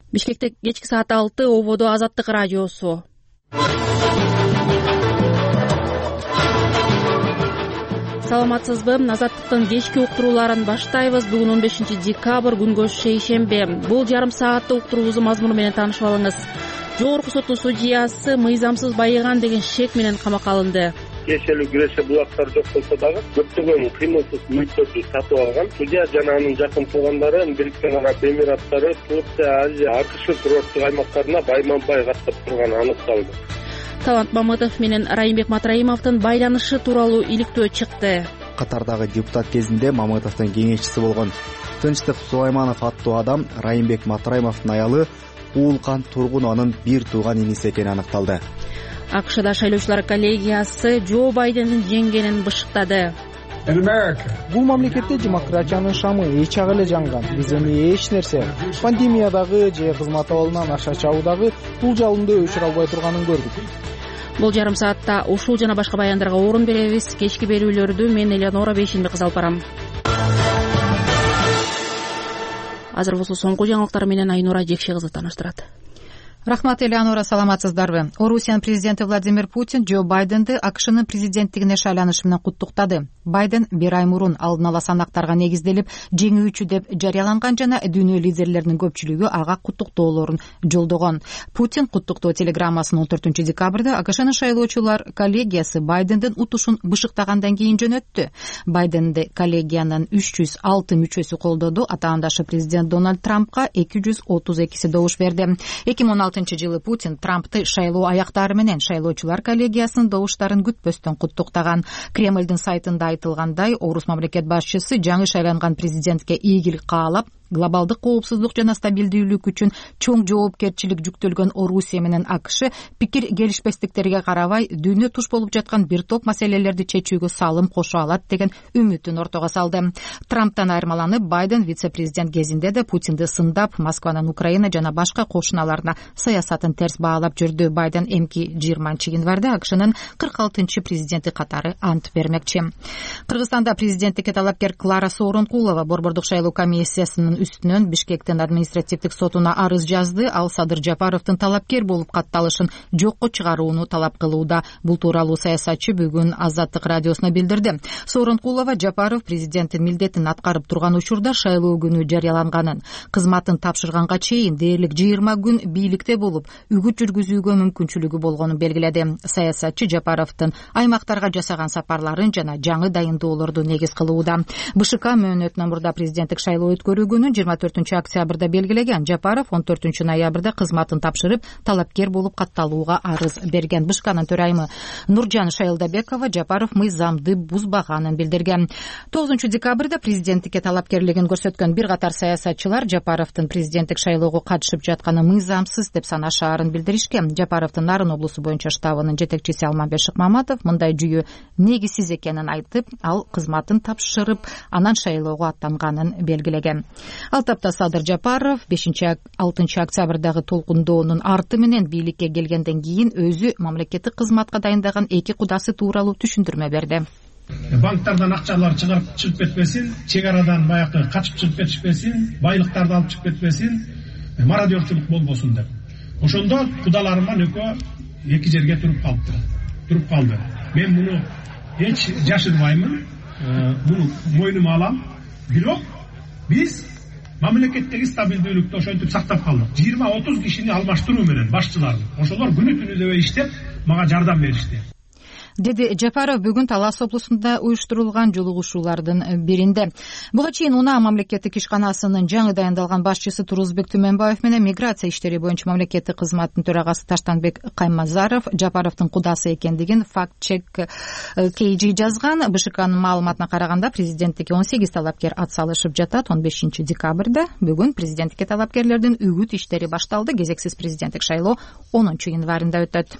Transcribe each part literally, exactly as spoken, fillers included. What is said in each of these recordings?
Бишкекте кечки саат алты ободо Азаттык радиосу. Саламатсызбы? Азаттыктын кечки уктурууларын баштайбыз. Бүгүн он бешинчи декабрь, күнгө шейшембе. Бул жарым сааттык уктуруубуздун мазмуну менен таанышып алыңыз. Жогорку соттун судьясы мыйзамсыз байыган деген шек менен камакка алынды. Тиешелүү киреше булактар жок болсо дагы көптөгөн кыймылсыз мүлктөрдү сатып алган. Судья жана анын жакын туугандары Бириккен Араб Эмираттары, Турция, Азия, АКШ курорттук аймактарына байма-бай каттап турганы аныкталды. Талант Мамытов менен Райымбек Матраимовдун байланышы тууралуу иликтөө чыкты. Катардагы депутат кезинде Мамытовдун кеңешчиси болгон Тынчтык Сулайманов аттуу адам Райымбек Матраимовдун аялы Уулкан Тургунованын бир тууган иниси экени аныкталды. АКШда шайлоочулар коллегиясы Джо Байдендин жеңгенин бышыктады. Бул мамлекетте демократиянын шамы эч ак эле жанган. Биз эми эч нерсе пандемиядагы же кызмат абалынан аша чабуудагы бул жалынды өчүрө албай турганын көрдүк. Бул жарым саатта ушул жана башка баяндарга орун беребиз. Кечки берүүлөрдү мен Элеонора Бейшенбек кыз алып барам. Азыр болсо соңку жаңылыктар менен Айнура Жекше кызы тааныштырат. Рахмат, Элеонора, саламатсыздарбы? Орусиянын президенти Владимир Путин Джо Байденди АКШнын президенттигине шайланышы менен куттуктады. Байден бир ай мурун алдын ала санактарга негизделип жеңүүчү деп жарыяланган жана дүйнө лидерлеринин көпчүлүгү ага куттуктоолорун жолдогон. Путин куттуктоо телеграммасын он төртүнчү декабрда АКШнын шайлоочулар коллегиясы Байдендин утушун бышыктагандан кийин жөнөттү. Байденди коллегиянын үч жүз алты мүчөсү колдоду. Атаандашы президент Дональд Трампка эки жүз отуз экиси добуш берди. эки миң он алтынчы жылы Путин Трампты шайлоо аяктары менен шайлоочулар коллегиясынын добуштарын күтпөстөн куттуктаган. Кремлдин сайтында айтылгандай, орус мамлекет башчысы жаңы шайланган президентке ийгилик каалап, глобалдык коопсуздук жана стабилдүүлүк үчүн чоң жоопкерчилик жүктөлгөн Орусия менен АКШ пикир келишпестиктерге карабай дүйнө туш болуп жаткан бир топ маселелерди чечүүгө салым кошо алат деген үмүтүн ортого салды. Трамптан айырмаланып, Байден вице-президент кезинде да Путинди сындап, Москванын Украина жана башка кошуналарына саясатын терс баалап жүрдү. Байден эмки жыйырманчы январда АКШнын кырк алтынчы президенти катары ант бермекчи. Кыргызстанда президенттикке талапкер Клара Сооронкулова борбордук шайлоо комиссиясынын үстүнөн Бишкектин административдик сотуна арыз жазды. Ал Садыр Жапаровдун талапкер болуп катталышын жокко чыгарууну талап кылууда. Бул тууралуу саясатчы бүгүн Азаттык радиосуна билдирди. Сооронкулова Жапаров президенттин милдетин аткарып турган учурда шайлоо күнү жарыяланганын, кызматын тапшырганга чейин дээрлик жыйырма күн бийликте болуп, үгүт жүргүзүүгө мүмкүнчүлүгү болгонун белгиледи. Саясатчы Жапаровдун аймактарга жасаган сапарларын жана жаңы дайындоолорду негиз кылууда. БШК мөөнөтүнөн мурда президенттик шайлоо өткөрүү күнү жыйырма төртүнчү октябрда белгилеген. Жапаров он төртүнчү ноябрда кызматын тапшырып, талапкер болуп катталууга арыз берген. БШКнын төрайымы Нуржан Шайлдабекова Жапаров мыйзамды бузбаганын билдирген. тогузунчу декабрда президенттикке талапкерлигин көрсөткөн бир катар саясатчылар Жапаровдун президенттик шайлоого катышып жатканы мыйзамсыз деп санашаарын билдиришкен. Жапаровдун Нарын облусу боюнча штабынын жетекчиси Алманбек Шыкмаматов мындай жүйө негизсиз экенин айтып, ал кызматын тапшырып, анан шайлоого аттанганын белгилеген. Ал тапта Садыр Жапаров бешинчи алтынчы октябрдагы толкундоонун арты менен бийликке келгенден кийин өзү мамлекеттик кызматка дайындаган эки кудасы тууралуу түшүндүрмө берди. Банктардан акчалар чыгарып чыгып кетпесин, чек арадан баягы качып чыгып кетишпесин, байлыктарды алып чыгып кетпесин, мародерчилик болбосун деп. Ошондо кудаларыман экөө эки жерге туруп калды. Туруп калды. Мен муну эч жашырбаймын, муну мойнума алам. Бирок биз мамлекеттеги стабилдүүлүктү ошентип сактап калдык. жыйырма отуз кишини алмаштыруу менен башчыларды. Ошолор күнү түнү дебей иштеп, мага жардам беришти. Деди Жапаров бүгүн Талас облусунда уюштурулган жолугушуулардын биринде. Буга чейин Унаа мамлекеттик ишканасынын жаңы дайындалган башчысы Турузбек Түмөнбаев менен миграция иштери боюнча мамлекеттик кызматтын төрагасы Таштанбек Каймазаров Жапаровдун кудасы экендигин факт-чек кей джи жазган. БШКнын маалыматына караганда президенттикке он сегиз талапкер ат салышып жатат. он бешинчи декабрда бүгүн президенттикке талапкерлердин үгүт иштери башталды. Кезексиз президенттик шайлоо онунчу январында өтөт.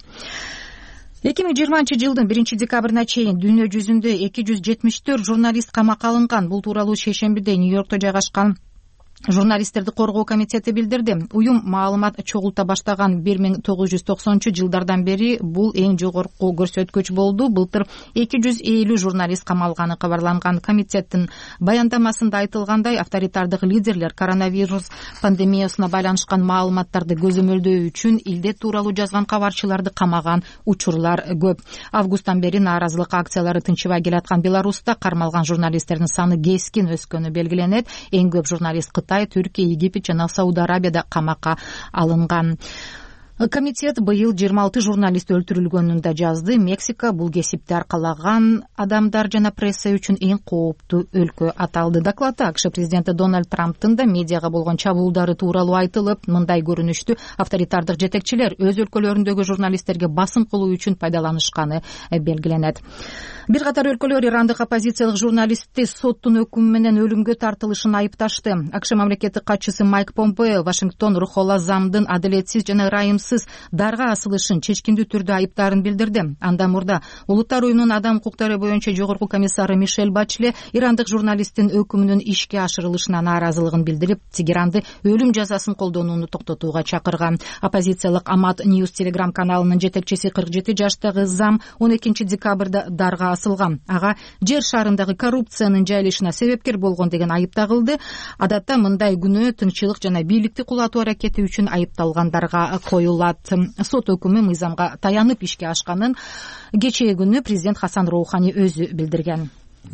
эки миң жыйырманчы жылдын биринчи декабрына чейин дүйнө жүзүндө эки жүз жетимиш төрт журналист камакка алынган. Бул тууралуу шейшембиде Нью-Йоркто жайгашкан журналисттерди коргоо комитети билдирди. Уюм маалымат чогулта баштаган бир миң тогуз жүз токсонунчу жылдардан бери бул эң жогорку көрсөткүч болду. Былтыр эки жүз элүү журналист камалганы кабарланган. Комитеттин баяндамасында айтылгандай, авторитардык лидерлер коронавирус пандемиясына байланышкан маалыматтарды көзөмөлдөө үчүн илдет тууралуу жазган кабарчыларды камаган учурлар көп. Августтан бери нааразылык акциялары тынчыбай келаткан Беларуста кармалган журналисттердин саны кескин өскөнү белгиленет. Эң көп журналист Кытай, Түркия, Египет жана Сауд Арабияда камакка алынган. Комитет быйыл жыйырма алты журналист өлтүрүлгөнүн да жазды. Мексика бул кесипти аркалаган адамдар жана пресса үчүн эң кооптуу өлкө аталды. Докладта АКШ президенти Дональд Трамптын да медиага болгон чабуулдары тууралуу айтылып, мындай көрүнүштү авторитардык жетекчилер өз өлкөлөрүндөгү журналисттерге басым кылуу үчүн пайдаланышканы белгиленет. Бир катар өлкөлөр ирандык оппозициялык журналистти соттун өкүмү менен өлүмгө тартылышын айыпташты. АКШ мамлекеттик катчысы Майк Помпео Вашингтон Рухолла замдын адилетсиз жана ырайымсыз дарга асылышын чечкиндүү түрдө айыптаарын билдирди. Андан мурда Улуттар уюмунун адам укуктары боюнча жогорку комиссары Мишель Бачле ирандык журналисттин өкүмүнүн ишке ашырылышына нааразылыгын билдирип, Тегеранды өлүм жазасын колдонууну токтотууга чакырган. Оппозициялык Амат Ньюс телеграм каналынын жетекчиси кырк жети жаштагы зам он экинчи декабрда дарга асылган. Ага жер шарындагы коррупциянын жайылышына себепкер болгон деген айып тагылды. Адатта мындай күнөө тынччылык жана бийликти кулатуу аракети үчүн айыпталгандарга коюлат. Сот өкүмү мыйзамга таянып ишке ашканын кечээ күнү президент Хасан Роухани өзү билдирген.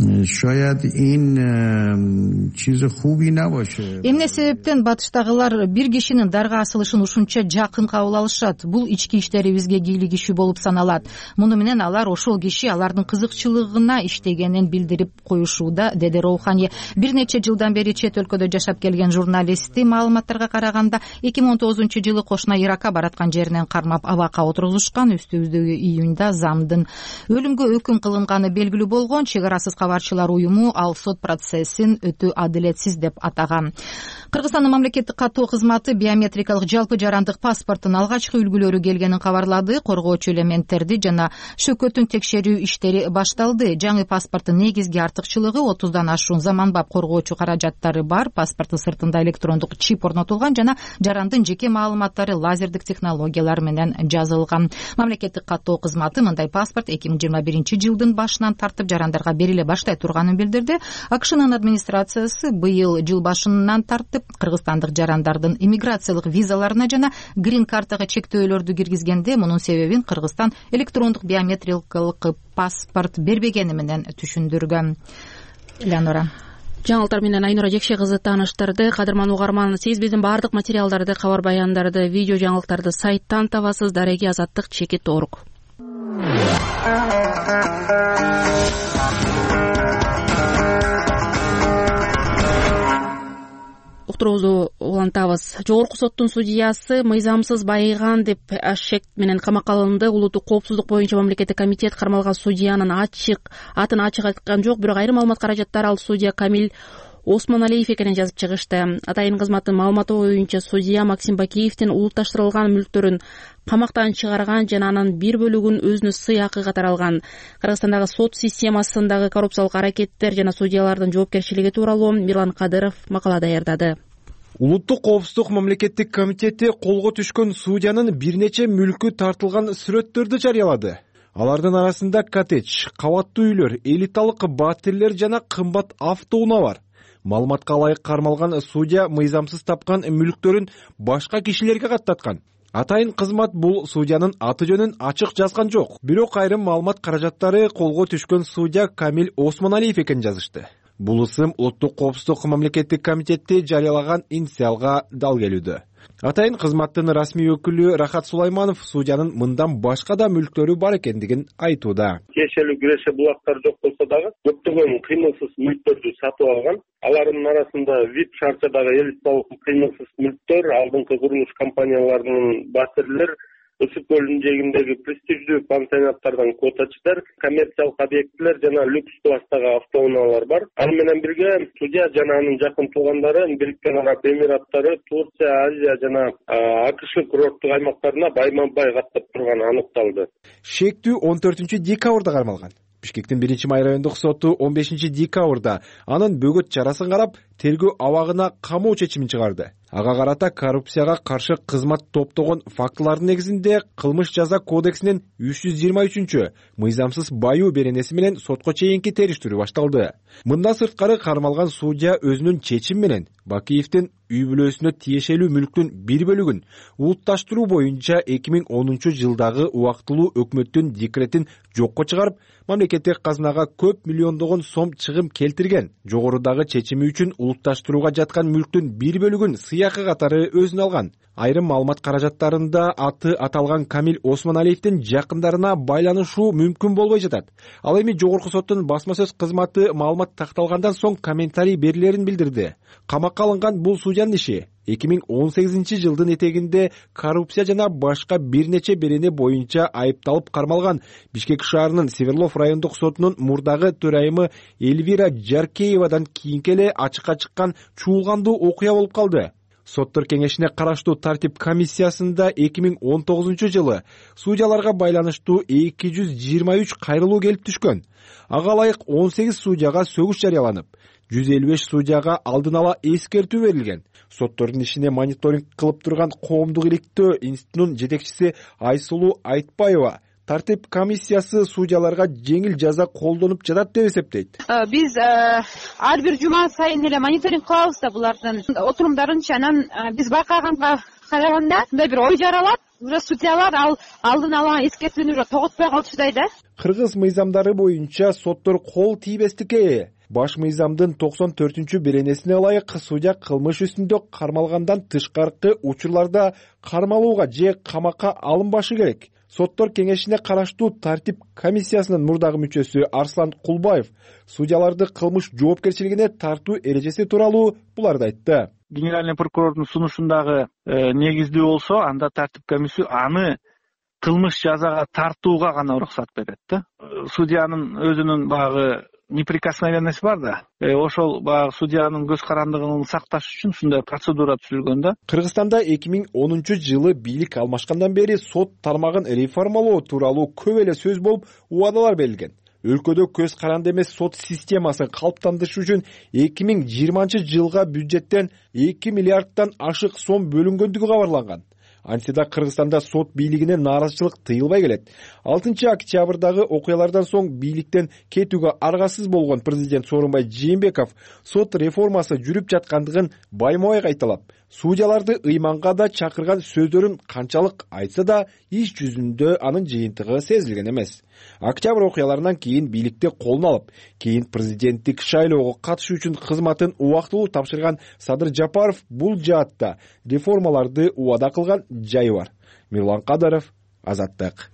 Эмне себептен батыштагылар бир кишинин дарга асылышын ушунча жакын кабыл алышат? Бул ички иштерибизге кийлигишүү болуп саналат. Муну менен алар ошол киши алардын кызыкчылыгына иштегенин билдирип коюшууда, деди Роухани. Бир нече жылдан бери чет өлкөдө жашап келген журналистти маалыматтарга караганда эки миң он тогузунчу жылы кошуна Иракка бараткан жеринен кармап абакка отургузушкан. Үстүбүздөгү июнда замдын өлүмгө өкүм кылынганы белгилүү болгон. Чек арасыз кабарчылар уюму ал сот процессин өтө адилетсиз деп атаган. Кыргызстандын мамлекеттик каттоо кызматы биометрикалык жалпы жарандык паспорттун алгачкы үлгүлөрү келгенин кабарлады. Коргоочу элементтерди жана шөкөтүн текшерүү иштери башталды. Жаңы паспорттун негизги артыкчылыгы отуздан ашуун заманбап коргоочу каражаттары бар. Паспорттун сыртында электрондук чип орнотулган жана жарандын жеке маалыматтары лазердик технологиялар менен жазылган. Мамлекеттик каттоо кызматы мындай паспорт эки миң жыйырма биринчи жылдын башынан тартып жарандарга бериле баштай турганын билдирди. АКШнын администрациясы быйыл жыл башынан тартып кыргызстандык жарандардын иммиграциялык визаларына жана грин картага чектөөлөрдү киргизгенде мунун себебин Кыргызстан электрондук биометрикалык паспорт бербегени менен түшүндүргөн. Элеонора. Жаңылыктар менен Айнура Жекше кызы тааныштырды. Кадырман угарман, сиз биздин баардык материалдарды, кабар баяндарды, видео жаңылыктарды сайттан табасыз. Дареги азаттык чекит орг. Уктуруубузду улантабыз. Жогорку соттун судьясы мыйзамсыз байыган деп шек менен камакка алынды. Улуттук коопсуздук боюнча мамлекеттик комитет кармалган судьянын ачык атын ачык айткан жок, бирок айрым маалымат каражаттары ал судья Камил Осмоналиев экенин жазып чыгышты. Атайын кызматтын маалыматы боюнча судья Максим Бакиевдин улутташтырылган мүлктөрүн камактан чыгарган жана анын бир бөлүгүн өзүнө сыйакы катары алган. Кыргызстандагы сот системасындагы коррупциялык аракеттер жана судьялардын жоопкерчилиги тууралуу Мирлан Кадыров макала даярдады. Улуттук коопсуздук мамлекеттик комитети колго түшкөн судьянын бир нече мүлкү тартылган сүрөттөрдү жарыялады. Алардын арасында коттедж, кабаттуу үйлөр, элиталык баттерлер жана кымбат автоунаа бар. Маалыматка ылайык кармалган судья мыйзамсыз тапкан мүлктөрүн башка кишилерге каттаткан. Атайын кызмат бул судьянын аты жөнүн ачык жазган жок. Бирок айрым маалымат каражаттары колго түшкөн судья Камил Осмоналиев экенин жазышты. Бул ысым Улуттук коопсуздук мамлекеттик комитети жарыялаган инициалга дал келүүдө. Атайын кызматтын расмий өкүлү Рахат Сулайманов судьянын мындан башка да мүлктөрү бар экендигин айтууда. Кешелүү киреше булактар жок болсо дагы көптөгөн кыймылсыз мүлктөрдү сатып алган. Алардын арасында вип шарчадагы элиталык кыймылсыз мүлктөр, алдыңкы курулуш компанияларынын баттерлер, Өсүк көлүнүн жээгиндеги престиждүү пансионаттардан квотачтар, коммерциялык объектилер жана люкс класстагы автоунаалар бар. Ал менен бирге судья жана анын жакын туугандары Бириккен Араб Эмираттары, Турция, Азия жана АКШ курорттук аймактарына байма-бай каттап турганы аныкталды. Шектүү он төртүнчү декабрда кармалган. Бишкектин биринчи май райондук соту он бешинчи декабрда анын бөгөт чарасын карап, тергөө абагына камоо чечимин чыгарды. Ага карата коррупцияга каршы кызмат топтогон фактылардын негизинде кылмыш жаза кодексинин үч жүз жыйырма үчүнчү мыйзамсыз баюу беренеси менен сотко чейинки териштирүү башталды. Мындан сырткары кармалган судья өзүнүн чечими менен Бакиевдин үй бүлөсүнө тиешелүү мүлктүн бир бөлүгүн улутташтыруу боюнча эки миң онунчу жылдагы убактылуу өкмөттүн декретин жокко чыгарып, мамлекеттик казынага көп миллиондогон сом чыгым келтирген. Жогорудагы чечими үчүн улутташтырууга жаткан мүлктүн бир бөлүгүн сыйакы катары өзүнө алган. Айрым маалымат каражаттарында аты аталган Камил Осмоналиевдин жакындарына байланышуу мүмкүн болбой жатат. Ал эми жогорку соттун басма сөз кызматы маалымат такталгандан соң комментарий берилерин билдирди. Камакка алынган бул судьянын иши эки миң он сегизинчи жылдын этегинде коррупция жана башка бир нече берене боюнча айыпталып кармалган Бишкек шаарынын Северлов райондук сотунун мурдагы төрайымы Эльвира Жаркеевадан кийинки эле ачыкка чыккан чуулгандуу окуя болуп калды. Соттор кеңешине караштуу тартип комиссиясында эки миң он тогузунчу жылы судьяларга байланыштуу эки жүз жыйырма үч кайрылуу келип түшкөн. Ага ылайык он сегиз судьяга сөгүш жарыяланып, жүз элүү беш судьяга алдын ала эскертүү берилген. Соттордун ишине мониторинг кылып турган Коомдук иликтөө институтунун жетекчиси Айсулуу Айтпаева тартип комиссиясы судьяларга жеңил жаза колдонуп жатат деп эсептейт. Биз ар бир жума сайын эле мониторинг кылабыз да булардын отурумдарын. Анан биз байкаганга караганда мындай бир ой жаралат. Уже судьялар ал алдын ала эскертүүнү уже тоготпой калыштай да. Кыргыз мыйзамдары боюнча соттор кол тийбестикке. Баш мыйзамдын токсон төртүнчү беренесине ылайык судья кылмыш үстүндө кармалгандан тышкаркы учурларда кармалууга же камакка алынбашы керек. Соттор кеңешине караштуу тартип комиссиясынын мурдагы мүчөсү Арслан Кулбаев судьяларды кылмыш жоопкерчилигине тартуу эрежеси тууралуу буларды айтты. Генеральный прокурордун сунушундагы негиздүү болсо, анда тартип комиссия аны кылмыш жазага тартууга гана уруксат берет да. Судьянын өзүнүн багы неприкосновенность бар да. Э, ошол баягы судьянын көз карандыгын сакташ үчүн ушундай процедура түзүлгөн да. Кыргызстанда эки миң онунчу жылы бийлик алмашкандан бери сот тармагын реформалоо тууралуу көп эле сөз болуп, убадалар берилген. Өлкөдө көз каранды эмес сот системасын калыптандырыш үчүн эки миң жыйырманчы жылга бюджеттен эки миллиарддан ашык сом бөлүнгөндүгү кабарланган. Антида Кыргызстанда сот бийлигине нааразычылык тыйылбай келет. алтынчы октябрдагы окуялардан соң бийликтен кетүүгө аргасыз болгон президент Сооронбай Жээнбеков сот реформасы жүрүп жаткандыгын байма-бай кайталап, судьяларды ыйманга да чакырган сөздөрүн канчалык айтса да, иш жүзүндө анын жыйынтыгы сезилген эмес. Октябрь окуяларынан кийин бийликти колуна алып, кийин президенттик шайлоого катышуу үчүн кызматын убактылуу тапшырган Садыр Жапаров бул жаатта реформаларды убада кылган жайы бар. Мирлан Кадаров, Азаттык.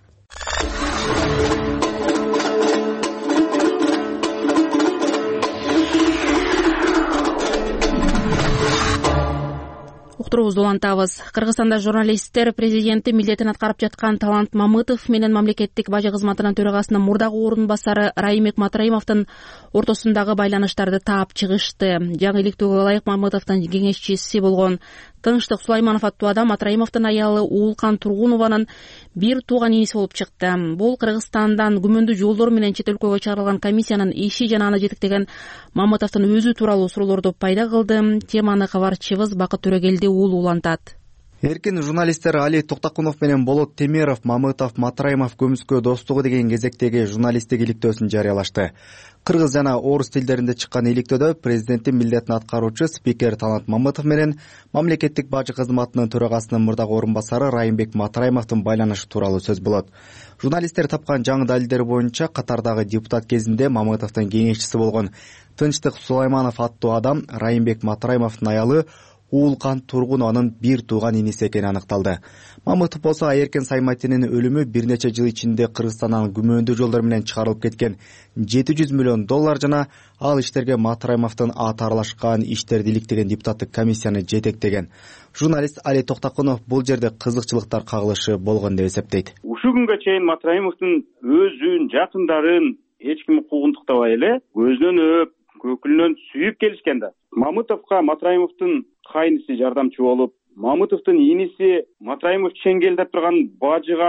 Уктуруубузду улантабыз. Кыргызстанда журналисттер президенти милдетин аткарып жаткан Талант Мамытов менен мамлекеттик бажы кызматынын төрагасынын мурдагы орун басары Райымбек Матраимовдун ортосундагы байланыштарды таап чыгышты. Жаңы иликтөөгө ылайык Мамытовдун кеңешчиси болгон Тынчтык Сулайманов аттуу адам Матраимовдун аялы Уулкан Тургунованын бир тууган иниси болуп чыкты. Бул Кыргызстандан күмөндүү жолдор менен чет өлкөгө чыгарылган комиссиянын иши жана аны жетектеген Мамытовдун өзү тууралуу суроолорду пайда кылды. Теманы кабарчыбыз Бакыт Төрөгелди уулу улантат. Эркин журналисттер Али Токтакунов менен Болот Темиров Мамытов Матраимов көмүскө достугу деген кезектеги журналисттик иликтөөсүн жарыялашты. Кыргыз жана орус тилдеринде чыккан иликтөөдө президенттин милдетин аткаруучу спикер Талант Мамытов менен мамлекеттик бажы кызматынын төрагасынын мурдагы орун басары Райымбек Матраимовдун байланышы тууралуу сөз болот. Журналисттер тапкан жаңы далилдер боюнча катардагы депутат кезинде Мамытовдун кеңешчиси болгон Тынчтык Сулайманов аттуу адам Райымбек Матраимовдун аялы Уулкан Тургунованын бир тууган иниси экени аныкталды. Мамытов болсо Айеркен Сайматинин өлүмү бир нече жыл ичинде Кыргызстандан күмөндүү жолдор менен чыгарылып кеткен жети жүз миллион доллар жана ал иштерге Матраимовдун аты аралашкан иштерди иликтеген депутаттык комиссияны жетектеген. Журналист Али Токтакунов бул жерде кызыкчылыктар кагылышы болгон деп эсептейт. Ушул күнгө чейин Матраимовдун өзүн, жакындарын эч ким куугунтуктабай эле көзүнөн өп, көкүлүнөн сүйүп келишкен да. Мамытовго Матраимовдун кайниси жардамчы болуп, Мамытовдун иниси Матраимов чеңгелдеп турган бажыга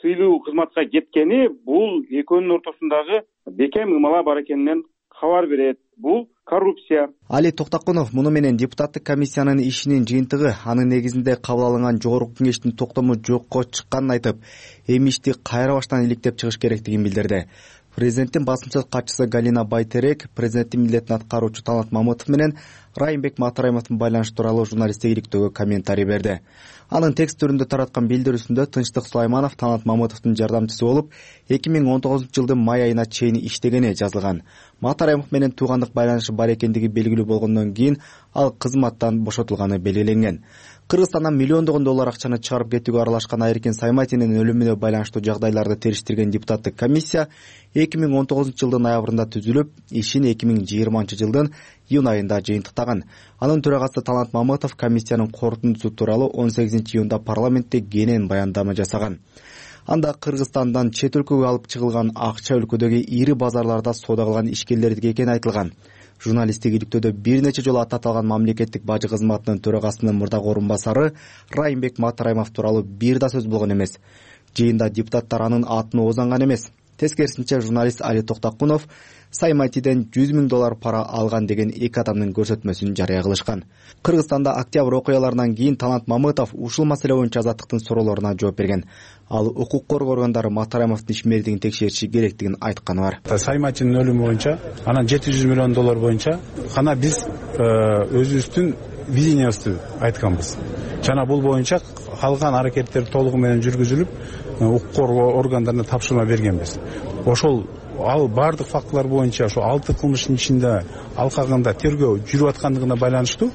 сыйлуу кызматка кеткени бул экөөнүн ортосундагы бекем ымала бар экенинен кабар берет. Бул коррупция. Али Токтокунов муну менен депутаттык комиссиянын ишинин жыйынтыгы анын негизинде кабыл алынган жогорку кеңештин токтому жокко чыкканын айтып, эми ишти кайра баштан иликтеп чыгыш керектигин билдирди. Президенттин басымчылык катчысы Галина Байтерек, президенттин милдетин аткаруучу Талант Мамытов менен Райымбек Матраимовдун байланышы тууралуу журналисттик иликтөөгө комментарий берди. Анын текст түрүндө тараткан билдирүүсүндө Тынчтык Сулайманов Талант Мамытовдун жардамчысы болуп, эки миң он тогузунчу жылдын май айына чейин иштегени жазылган. Матраимов менен туугандык байланышы бар экендиги белгилүү болгондон кийин ал кызматтан бошотулганы белгиленген. Кыргызстандан миллиондогон доллар акчаны чыгарып кетүүгө аралашкан Айркен Сайматинин өлүмүнө байланыштуу жагдайларды териштирген депутаттык комиссия эки миң он тогузунчу жылдын ноябрында түзүлүп, ишин эки миң жыйырманчы жылдын июнь айында жыйынтыктаган. Анын төрагасы Талант Мамытов комиссиянын корутундусу тууралуу он сегизинчи июнда парламентте кенен баяндама жасаган. Анда Кыргызстандан чет өлкөгө алып чыгылган акча өлкөдөгү ири базарларда соода кылган ишкерлердики экени айтылган. Журналисттик иликтөөдө бир нече жолу аты аталган мамлекеттик бажы кызматынын төрагасынын мурдагы орун басары Райымбек Матраимов тууралуу бир да сөз болгон эмес. Жыйында депутаттар анын атын оозанган эмес. Тескерисинче журналист Али Токтокунов Сайматиден жүз миң доллар пара алган деген эки адамдын көрсөтмөсүн жарыя кылышкан. Кыргызстанда октябрь окуяларынан кийин Талант Мамытов ушул маселе боюнча азаттыктын суроолоруна жооп берген. Ал укук коргоо органдары Матраимовдун ишмердигин текшериши керектигин айтканы бар. Сайматинин өлүмү боюнча анан жети жүз миллион доллар боюнча гана биз өзүбүздүн видениябызды айтканбыз. Жана бул боюнча калган аракеттер толугу менен жүргүзүлүп, укук коргоо органдарына тапшырма бергенбиз. Ошол ал бардык фактылар боюнча ошо алты кылмыштын ичинде алкагында тергөө жүрүп аткандыгына байланыштуу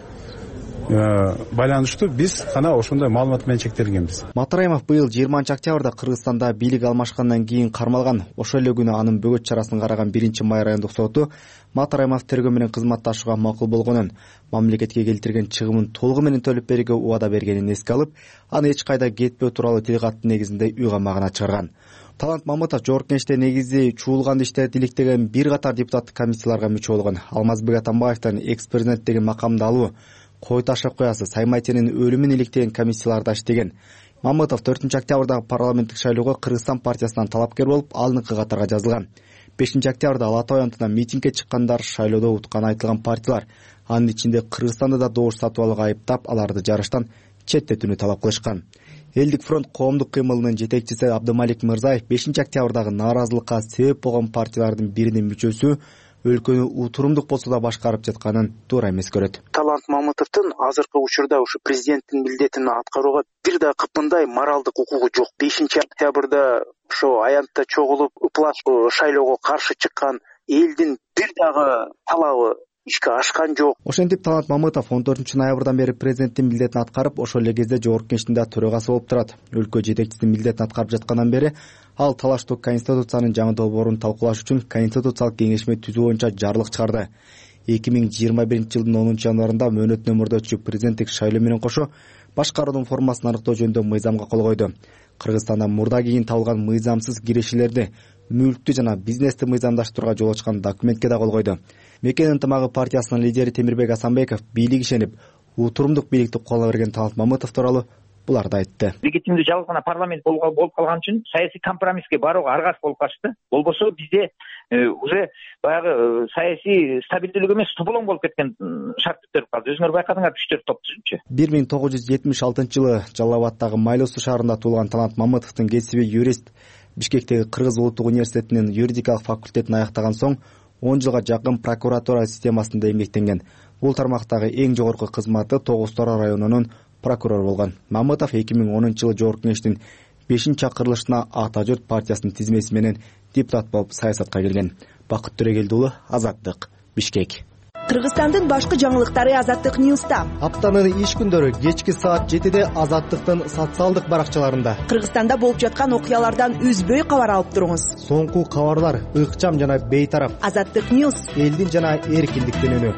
байланыштуу биз гана ошондой маалымат менен чектелгенбиз. Матраимов быйыл жыйырманчы октябрда Кыргызстанда бийлик алмашкандан кийин кармалган. Ошол эле күнү анын бөгөт чарасын караган биринчи май райондук соту Матраимов тергөө менен кызматташууга макул болгонун, мамлекетке келтирген чыгымын толугу менен төлөп берүүгө убада бергенин эске алып, аны эч кайда кетпөө тууралуу тил каттын негизинде үй камагына чыгарган. Талант Мамытов жогорку кеңеште негизи чуулган иште иликтеген бир катар депутаттык комиссияларга мүчө болгон. Алмазбек Атамбаевдин экс-президент деген макамды алуу, Кой таш окуясы, Сайматинин өлүмүн иликтеген комиссияларда иштеген. Мамытов төртүнчү октябрдагы парламенттик шайлоого Кыргызстан партиясынан талапкер болуп, алынкы катарга жазылган. бешинчи октябрда Ала Тоо аянтынан митингге чыккандар шайлоодо утканы айтылган партиялар. Анын ичинде Кыргызстанды да добуш сатып алууга айыптап, аларды жарыштан четтетүүнү талап кылышкан. Элдик фронт коомдук кыймылынын жетекчиси Абдымалик Мырзаев бешинчи октябрдагы нааразылыкка себеп болгон партиялардын биринин мүчөсү өлкөнү утурумдук болсо да башкарып жатканын туура эмес көрөт. Талант Мамытовдун азыркы учурда ушу президенттин милдетин аткарууга бир да кыпындай моралдык укугу жок. бешинчи октябрда ошо аянтта чогулуп ыплат шайлоого каршы чыккан элдин бир дагы талабы ишке ашкан жок. Ошентип Талант Мамытов он төртүнчү ноябрдан бери президенттин милдетин аткарып, ошол эле кезде жогорку кеңештин да төрагасы болуп турат. Өлкө жетекчисинин милдетин аткарып жаткандан бери ал талаштуу конституциянын жаңы долбоорун талкуулаш үчүн конституциялык кеңешме түзүү боюнча жарлык чыгарды. эки миң жыйырма биринчи жылдын онунчу январында мөөнөтүнө мурдочу президенттик шайлоо менен кошо башкаруунун формасын аныктоо жөнүндө мыйзамга кол койду. Кыргызстанда мурда кийин табылган мыйзамсыз кирешелерди, мүлктү жана бизнести мыйзамдаштырууга жол ачкан документке да кол койду. Мекен ынтымагы партиясынын лидери Темирбек Асанбеков бийлик ишенип, утурумдук бийликти колго берген Талант Мамытов тууралуу буларды айтты. Легитимдүү жалгыз гана парламент болуп калган үчүн саясий компромисске барууга аргасыз болуп калышты. Болбосо бизде уже баягы саясий стабилдүүлүк эмес, тубулуң болуп кеткен шарт бүтүрүп калды. Өзүңөр байкадыңар, үч төрт топ түзүпчү. бир миң тогуз жүз жетимиш алтынчы жылы Жалал Абаддагы Майлуу суу шаарында туулган Талант Мамытовдун кесиби юрист, Бишкектеги Кыргыз улуттук университетинин юридикалык факультетин аяктаган соң он жылга жакын прокуратура системасында эмгектенген. Бул тармактагы эң жогорку кызматы Тогуз Тора районунун прокурору болгон. Мамытов эки миң онунчу жылы жогорку кеңештин бешинчи чакырылышына Ата журт партиясынын тизмеси менен депутат болуп саясатка келген. Бакыт Төрөгелди уулу, Азаттык, Бишкек. Кыргызстандын башкы жаңылыктары Азаттык Ньюста. Аптанын иш күндөрү кечки саат жетиде Азаттыктын социалдык баракчаларында. Кыргызстанда болуп жаткан окуялардан үзбөй кабар алып туруңуз. Соңку кабарлар ыкчам жана бейтарап. Азаттык Ньюс, элдин жана эркиндиктин үнү.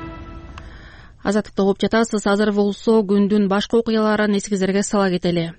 Азаттыкта угуп жатасыз. Азыр болсо күндүн башкы окуяларын эсиңизерге сала кетели.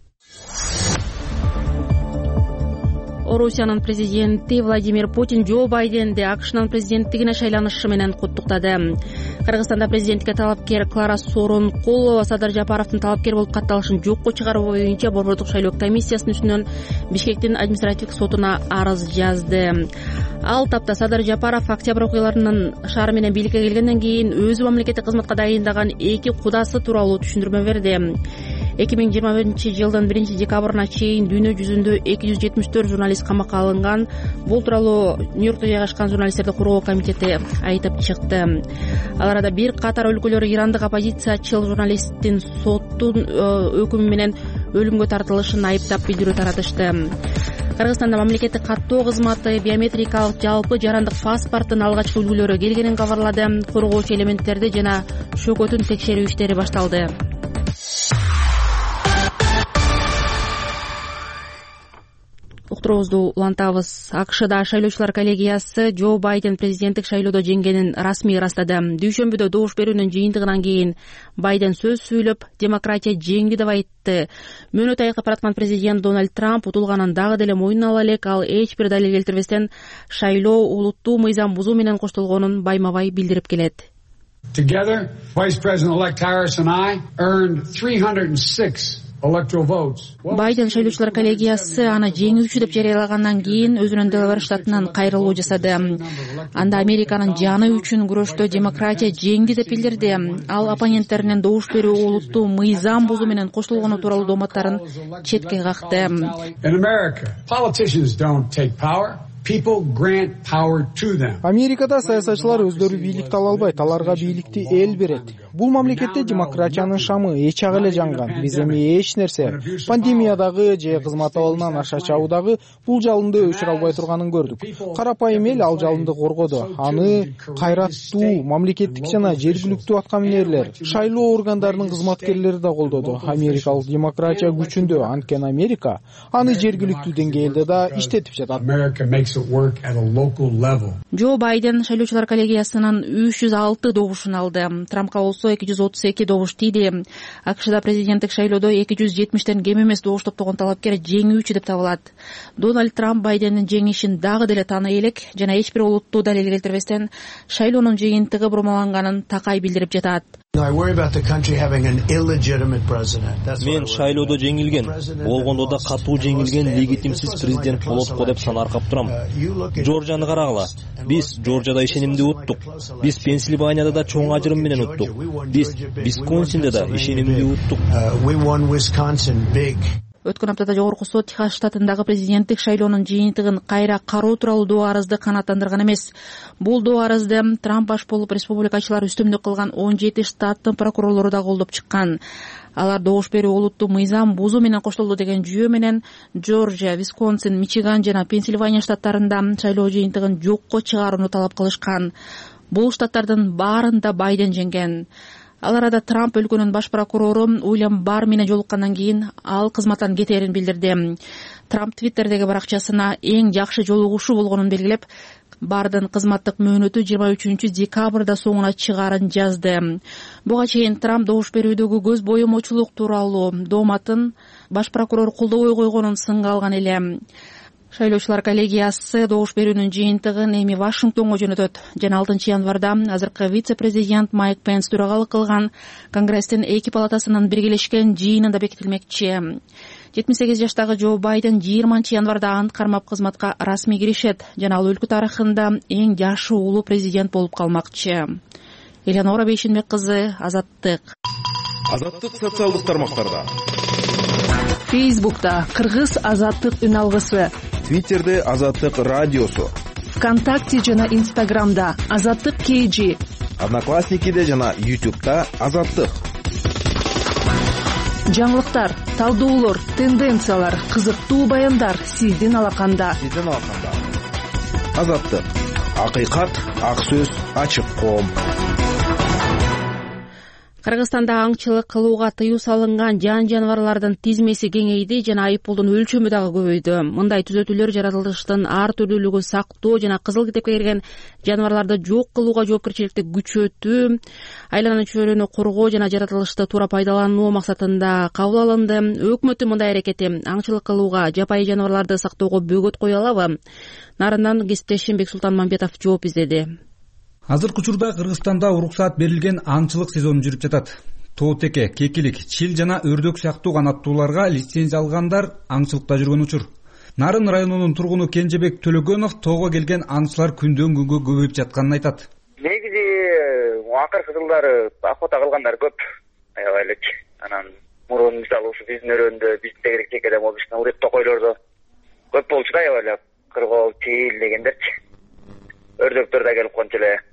Орусиянын президенти Владимир Путин Джо Байденди АКШнын президенттигине шайланышы менен куттуктады. Кыргызстанда президенттикке талапкер Клара Сооронкулова Садыр Жапаровдун талапкер болуп катталышын жокко чыгаруу боюнча Борбордук шайлоо комиссиясынын үстүнөн Бишкектин административдик сотуна арыз жазды. Ал тапта Садыр Жапаров октябрь окуяларынын шаары менен бийликке келгенден кийин өзү мамлекеттик кызматка дайындаган эки кудасы тууралуу түшүндүрмө берди. эки миң жыйырма биринчи жылдын биринчи декабрына чейин дүйнө жүзүндө эки жүз жетимиш төрт журналист камакка алынган. Бул тууралуу Нью-Йоркто жайгашкан журналисттерди коргоо комитети айтып чыкты. Ал арада бир катар өлкөлөр ирандык оппозициячыл журналисттин соттун өкүмү менен өлүмгө тартылышын айыптап билдирүү таратышты. Кыргызстанда мамлекеттик каттоо кызматы биометрикалык жалпы жарандык паспорттун алгачкы үлгүлөрү келгенин кабарлады. Коргоочу элементтерди жана шөкөтүн текшерүү иштери башталды. Уктуруубузду улантабыз. АКШда шайлоочулар коллегиясы Джо Байден президенттик шайлоодо жеңгенин расмий ырастады. Дүйшөмбүдө добуш берүүнүн жыйынтыгынан кийин Байден сөз сүйлөп, демократия жеңди деп айтты. Мөөнөт айыкка бараткан президент Дональд Трамп утулганын дагы деле мойнуна ала элек, ал эч бир далил келтирбестен шайлоо улуттуу мыйзам бузуу менен коштолгонун байма-бай билдирип келет. Together, Vice President-elect Harris and I earned three hundred six Байден шайлоочулар коллегиясы аны жеңүүчү деп жарыялагандан кийин өзүнүн Делавер штатынан кайрылуу жасады. Анда Американын жаны үчүн күрөштө демократия жеңди деп билдирди. Ал оппоненттеринин добуш берүү улуттуу мыйзам бузуу менен коштолгону тууралуу дооматтарын четке какты. Америкада саясатчылар өздөрү бийликти ала албайт, аларга бийликти эл берет. Бул мамлекетте демократиянын шамы эч ак эле жанган. Биз эми эч нерсе пандемиядагы же кызмат абалынан аша чабуудагы бул жалынды өчүрө албай турганын көрдүк. Карапайым эл ал жалынды коргоду. Аны кайраттуу мамлекеттик жана жергиликтүү аткаминерлер, шайлоо органдарынын кызматкерлери да колдоду. Америкалык демократия күчүндө, анткени Америка аны жергиликтүү деңгээлде да иштетип жатат. Джо Байден шайлоочулар коллегиясынын үч жүз алты добушун алды. Трампка болсо эки жүз отуз эки добуш тийди. АКШда президенттик шайлоодо эки жүз жетимиштен кем эмес добуш топтогон талапкер жеңүүчү деп табылат. Дональд Трамп Байдендин жеңишин дагы деле тааный элек жана эч бир олуттуу далил келтирбестен шайлоонун жыйынтыгы бурмаланганын такай билдирип жатат. Мен шайлоодо жеңилген, болгондо да катуу жеңилген легитимсиз президент болот го деп санаркап турам. Жоржияны карагыла. Биз Жоржияда ишенимди уттук. Биз Пенсильванияда да чоң ажырым менен уттук. Биз Висконсинде да ишенимди уттук. Өткөн аптада жогорку сот Техас штатындагы президенттик шайлоонун жыйынтыгын кайра кароо тууралуу доо арызды канааттандырган эмес. Бул доо арызды Трамп баш болуп республикачылар үстөмдүк кылган он жети штаттын прокурорлору да колдоп чыккан. Алар добуш берүү улуттуу мыйзам бузуу менен коштолду деген жүйө менен Жоржия, Висконсин, Мичиган жана Пенсильвания штаттарында шайлоо жыйынтыгын жокко чыгарууну талап кылышкан. Бул штаттардын баарында Байден жеңген. Ал арада Трамп өлкөнүн баш прокурору Уильям Барр менен жолуккандан кийин ал кызматтан кетерин билдирди. Трамп Твиттердеги баракчасына эң жакшы жолугушуу болгонун белгилеп, Бардын кызматтык мөөнөтү жыйырма үчүнчү декабрда соңуна чыгаарын жазды. Буга чейин Трамп добуш берүүдөгү көз боемочулук тууралуу дооматын баш прокурор колдобой койгонун сынга алган эле. Шайлоочулар коллегиясы добуш берүүнүн жыйынтыгын эми Вашингтонго жөнөтөт. жана алтынчы январда азыркы вице-президент Майк Пенс төрагалык кылган Конгресстин эки палатасынын биргелешкен жыйынында бекитилмекчи. жетимиш сегиз жаштагы Джо Байден жыйырманчы январда ант кармап кызматка расмий киришет жана ал өлкө тарыхында эң жашы улуу президент болуп калмакчы. Элеонора Бейшенбек кызы, Азаттык. Азаттык социалдык тармактарда. Фейсбукта Кыргыз Азаттык үн алгысы. Твиттерде Азаттык радиосу. ВКонтакте жана Инстаграмда Азаттык кей джи. Одноклассникиде жана Ютубта Азаттык. Жаңылыктар, талдоолор, тенденциялар, кызыктуу баяндар сиздин алаканда. Сиздин алаканда. Азаттык. Акыйкат, ак сөз, ачык коом. Кыргызстанда аңчылык кылууга тыюу салынган жан жаныбарлардын тизмеси кеңейди жана айыппулдун өлчөмү дагы көбөйдү. Мындай түзөтүүлөр жаратылыштын ар түрлүүлүгүн сактоо жана кызыл китепке кирген жаныбарларды жок кылууга жоопкерчиликти күчөтүү, айланма чөйрөнү коргоо жана жаратылышты туура пайдалануу максатында кабыл алынды. Өкмөттүн мындай аракети аңчылык кылууга, жапайы жаныбарларды сактоого бөгөт кое алабы? Нарындан кесиптешим Бексултан Мамбетов жооп издеди. Азыркы учурда Кыргызстанда уруксаат берилген аңчылык сезону жүрүп жатат. Тоо теке, кекилик, чил жана өрдөк сыяктуу канаттууларга лицензия алгандар аңчылыкта жүргөн учур. Нарын районунун тургуну Кенжебек Төлөгөнов тоого келген аңчылар күндөн күнгө көбөйүп жатканын айтат. Негизи акыркы жылдары охота кылгандар көп, аябай элек. Анан мурун мисалы ушу биздин өрөөндө, биздин тегерек текеде обычно урет токойлордо көп болчу да, аябай эле кыргоол, чил дегендерчи. Өрдөктөр да келип кончу эле.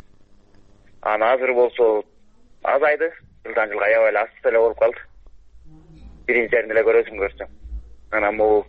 Анан азыр болсо азайды. Жылдан жылга аябай эле астык эле болуп калды. Биринчи жерин эле көрөсүң көрсөң. Анан бул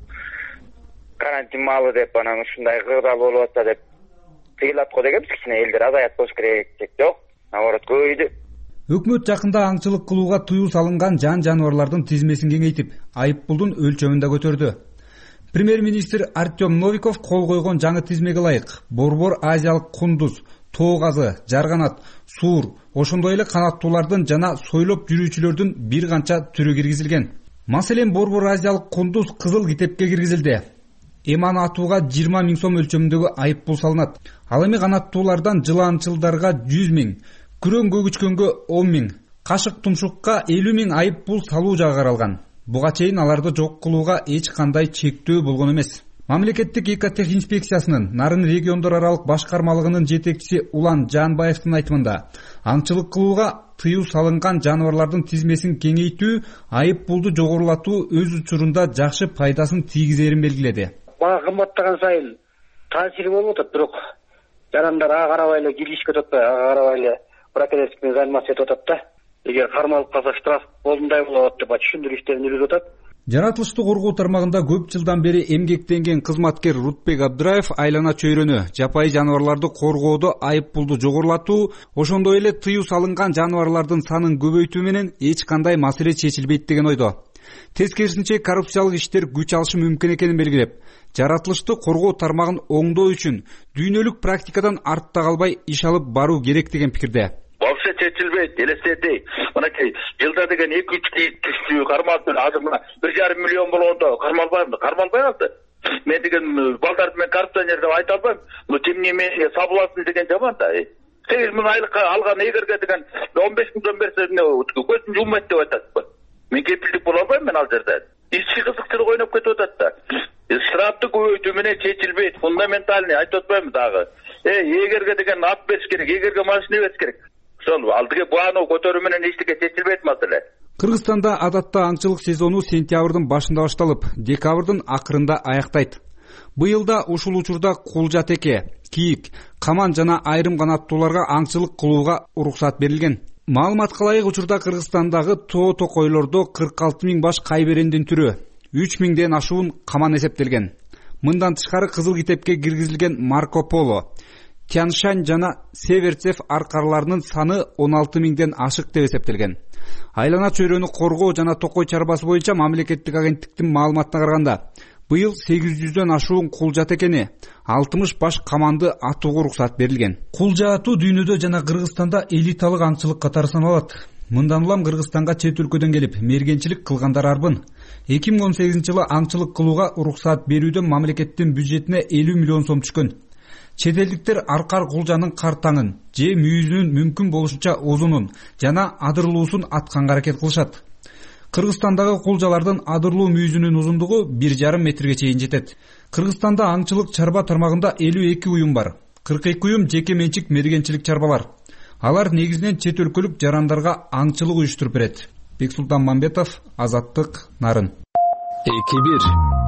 карантин маалы деп анан ушундай кырдаал болуп атса деп тыйылат го дегенбиз, кичине элдер азаят болуш керек деп жок. Наоборот көбөйдү. Өкмөт жакында аңчылык кылууга тыюу салынган жан жаныбарлардын тизмесин кеңейтип, айып пулдун өлчөмүн да көтөрдү. Премьер-министр Артем Новиков кол койгон жаңы тизмеге ылайык борбор азиялык кундуз, тоо казы, жарганат, суур, ошондой эле канаттуулардын жана сойлоп жүрүүчүлөрдүн бир канча түрү киргизилген. Маселен, борбор азиялык кундуз кызыл китепке киргизилди. Эми аны атууга жыйырма миң сом өлчөмүндөгү айып пул салынат. Ал эми канаттуулардан жыланчылдарга жүз миң, күрөң көгүчкөнгө он миң, кашык тумшукка элүү миң айып пул салуу жагы каралган. Буга чейин аларды жок кылууга эч кандай чектөө болгон эмес. Мамлекеттик экотехинспекциясынын Нарын региондор аралык башкармалыгынын жетекчиси Улан Жанбаевдин айтымында, аңчылык кылууга тыюу салынган жаныбарлардын тизмесин кеңейтүү, айып пулду жогорулатуу өз учурунда жакшы пайдасын тийгизерин белгиледи. Бага кымбаттаган сайын таасири болуп атат, бирок жарандар ага карабай эле киришип атат, ага карабай эле браконьерством менен заниматься этип атат да. Эгер кармалып калса штраф болундай болот деп түшүндүрүү иштерин жүргүзүп атат. Жаратылышты коргоо тармагында көп жылдан бери эмгектенген кызматкер Рутбек Абдыраев айлана чөйрөнү, жапайы жаныбарларды коргоодо айып пулду жогорулатуу, ошондой эле тыюу салынган жаныбарлардын санын көбөйтүү менен эч кандай маселе чечилбейт деген ойдо. Тескерисинче коррупциялык иштер күч алышы мүмкүн экенин белгилеп, жаратылышты коргоо тармагын оңдоо үчүн дүйнөлүк практикадан артта калбай иш алып баруу керек деген пикирде. Вообще чечилбейт, элестетейик. Мынакей жылда деген эки үч киши кармалып, азыр мына бир жарым миллион болгондо кармалбайбы? Кармалбай калды. Мен деген балдарды мен коррупционер деп айта албайм. Ну тем не менее сабыласын деген жаман да. сегиз миң айлыкка алган эгерге деген он беш миң сом берсе көзүн жумайт деп атат. Мен кепилдик боло албайм мен ал жерде. Ички кызыкчылык ойноп кетип атат да. Штрафты көбөйтүү менен чечилбейт, фундаментальный айтып атпаймынбы дагы. Э, эгерге деген ат бериш керек, эгерге машина бериш керек. Ошол алдыга бааны көтөрүү менен эчтеке чечилбейт маселе. Кыргызстанда адатта аңчылык сезону сентябрдын башында башталып, декабрдын акырында аяктайт. Быйыл да ушул учурда кулжа теке, кийик, каман жана айрым канаттууларга аңчылык кылууга уруксат берилген. Маалыматка ылайык учурда Кыргызстандагы тоо токойлордо кырк алты миң баш кайберендин түрү, үч миңден ашуун каман эсептелген. Мындан тышкары кызыл китепке киргизилген Марко Поло, Тяншань жана Северцев аркарларынын саны он алты миңден ашык деп эсептелген. Айлана чөйрөнү коргоо жана токой чарбасы боюнча мамлекеттик агенттиктин маалыматына караганда, быйыл сегиз жүздөн ашуун кулжа текени, алтымыш баш каманды атууга уруксат берилген. Кулжа атуу дүйнөдө жана Кыргызстанда элиталык аңчылык катары саналат. Мындан улам Кыргызстанга чет өлкөдөн келип мергенчилик кылгандар арбын. эки миң он сегизинчи жылы аңчылык кылууга уруксат берүүдөн мамлекеттин бюджетине элүү миллион сом түшкөн. Чет элдиктер аркар кулжанын картаңын, же мүйүзүнүн мүмкүн болушунча узунун жана адырлуусун атканга аракет кылышат. Кыргызстандагы кулжалардын адырлуу мүйүзүнүн узундугу бир жарым метрге чейин жетет. Кыргызстанда аңчылык чарба тармагында элүү эки уюм бар. кырк эки уюм жеке менчик мергенчилик чарбалар. Алар негизинен чет өлкөлүк жарандарга аңчылык уюштуруп берет. Бексултан Мамбетов, Азаттык, Нарын. эки бир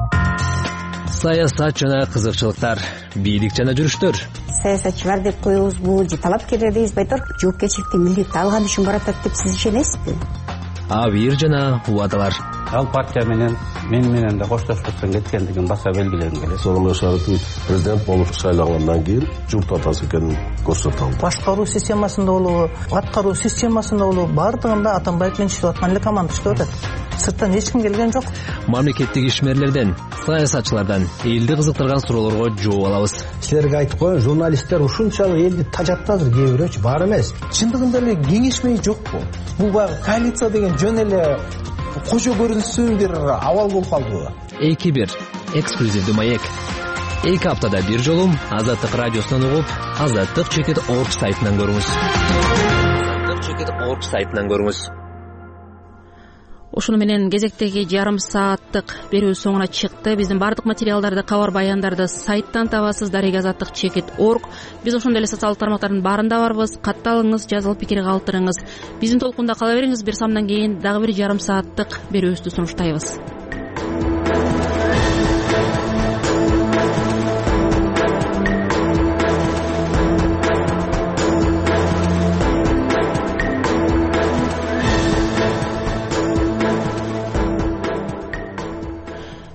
Саясат жана кызыкчылыктар, бийлик жана жүрүштөр. Саясатчылар деп коебузбу, же талапкерлер дейбиз, байтор жоопкерчиликти милдетти алган үчүн баратат деп сиз ишенесизби? Абийир жана убадалар. Ал партия менен мен менен да коштошпостон кеткендигин баса белгилегим келет. Согуна шарты президент болуп шайлангандан кийин журт атасы экенин көрсөтө алды. Башкаруу системасында болобу, аткаруу системасында болобу, бардыгында Атамбаев менен иштеп аткан эле команда иштеп атат. Сырттан эч ким келген жок. Мамлекеттик ишмерлерден, саясатчылардан элди кызыктырган суроолорго жооп алабыз. Силерге айтып коеюн, журналисттер ушунчалык элди тажатты азыр, кээ бирөөчү бар эмес. Чындыгында эле кеңешмей жокпу? Бул баягы коалиция деген жөн эле кошо көрүнсүн бир абал болуп калдыбы? эки бир эксклюзивдүү маек. эки аптада бир жолу Азаттык радиосунан угуп, азаттык чекит орг сайтынан көрүңүз. азаттык чекит орг сайтынан көрүңүз. Ушуну менен кезектеги жарым сааттык берүү соңуна чыкты. Биздин бардык материалдарды, кабар баяндарды сайттан табасыз, дареги азаттык чекит орг. Биз ошондой эле социалдык тармактардын баарында барбыз. Катталыңыз, жазылып пикир калтырыңыз. Биздин толкунда кала бериңиз. Бир самдан кийин дагы бир жарым сааттык берүүбүздү сунуштайбыз.